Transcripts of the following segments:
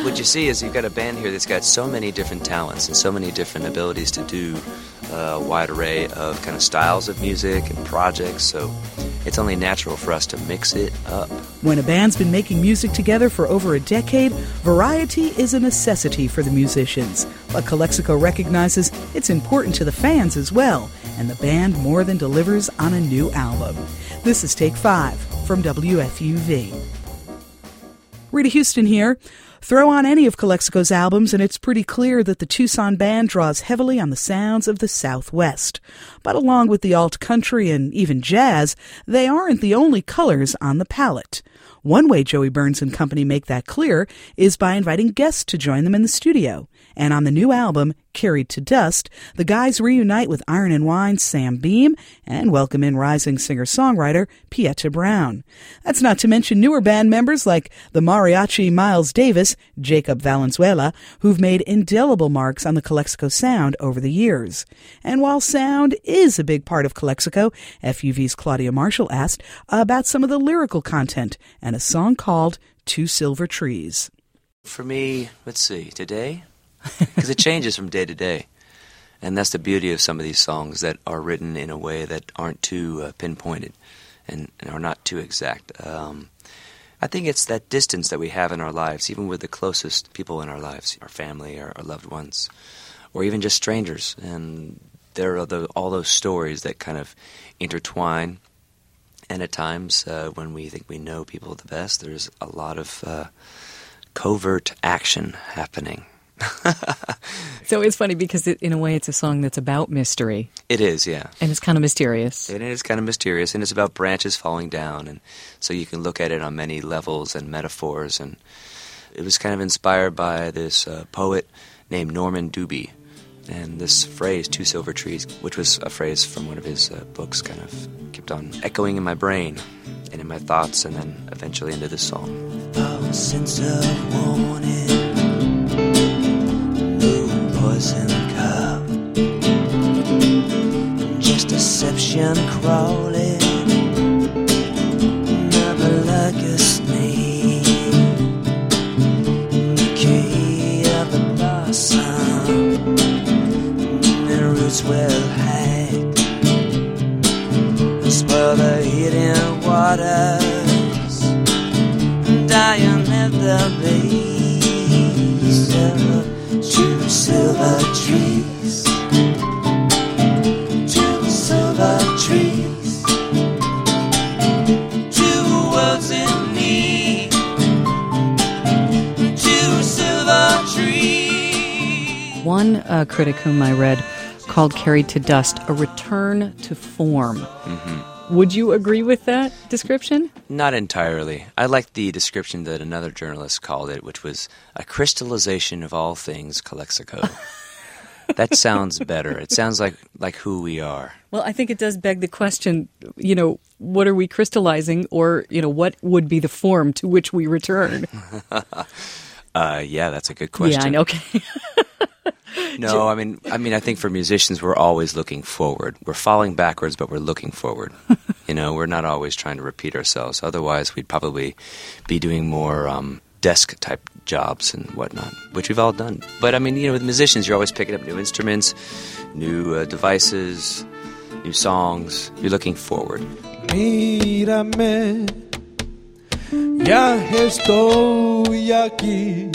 what you see is you've got a band here that's got so many different talents and so many different abilities to do a wide array of kind of styles of music and projects, so it's only natural for us to mix it up. When a band's been making music together for over a decade, variety is a necessity for the musicians. But Calexico recognizes it's important to the fans as well, and the band more than delivers on a new album. This is Take 5 from WFUV. Rita Houston here. Throw on any of Calexico's albums and it's pretty clear that the Tucson band draws heavily on the sounds of the Southwest. But along with the alt country and even jazz, they aren't the only colors on the palette. One way Joey Burns and company make that clear is by inviting guests to join them in the studio. And on the new album, Carried to Dust, the guys reunite with Iron and Wine's Sam Beam and welcome in rising singer-songwriter Pieta Brown. That's not to mention newer band members like the mariachi Miles Davis, Jacob Valenzuela, who've made indelible marks on the Calexico sound over the years. And while sound is a big part of Calexico, FUV's Claudia Marshall asked about some of the lyrical content and a song called Two Silver Trees. For me, let's see, today? Because it changes from day to day. And that's the beauty of some of these songs that are written in a way that aren't too pinpointed and are not too exact. I think it's that distance that we have in our lives, even with the closest people in our lives, our family, our loved ones, or even just strangers. And there are all those stories that kind of intertwine. And at times, when we think we know people the best, there's a lot of covert action happening. So it's funny because in a way it's a song that's about mystery. It is, yeah. And it's kind of mysterious. It is kind of mysterious, and it's about branches falling down, and so you can look at it on many levels and metaphors. And it was kind of inspired by this poet named Norman Doobie, and this phrase, Two Silver Trees, which was a phrase from one of his books, kind of kept on echoing in my brain and in my thoughts, and then eventually into this song. Oh, sense of warning. Poison cup, just deception crawling up like a snake. Decay of the blossom, and roots well hacked, spoil the hidden waters, dying at the base of two silver trees, two silver trees, two worlds in need, two silver trees. One critic whom I read called Carried to Dust a return to form. Mm-hmm. Would you agree with that description? Not entirely. I like the description that another journalist called it, which was a crystallization of all things Calexico. That sounds better. It sounds like who we are. Well, I think it does beg the question, what are we crystallizing, or, what would be the form to which we return? Yeah, that's a good question. Yeah, I know. Okay. No, I mean, I think for musicians, we're always looking forward. We're falling backwards, but we're looking forward. We're not always trying to repeat ourselves. Otherwise, we'd probably be doing more desk-type jobs and whatnot, which we've all done. But, with musicians, you're always picking up new instruments, new devices, new songs. You're looking forward. Mírame, ya estoy aquí.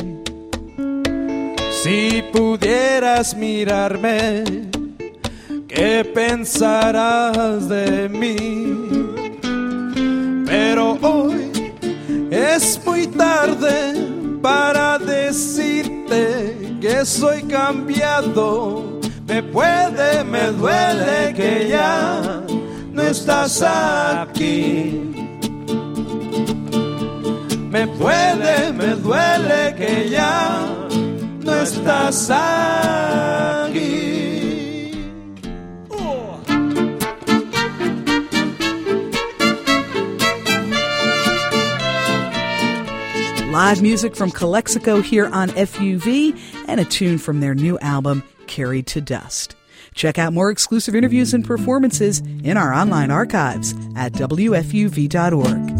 Si pudieras mirarme, ¿qué pensarás de mí? Pero hoy es muy tarde para decirte que soy cambiado. Me duele que ya no estás aquí. Me duele que ya no estás aquí. Live music from Calexico here on FUV and a tune from their new album, Carried to Dust. Check out more exclusive interviews and performances in our online archives at WFUV.org.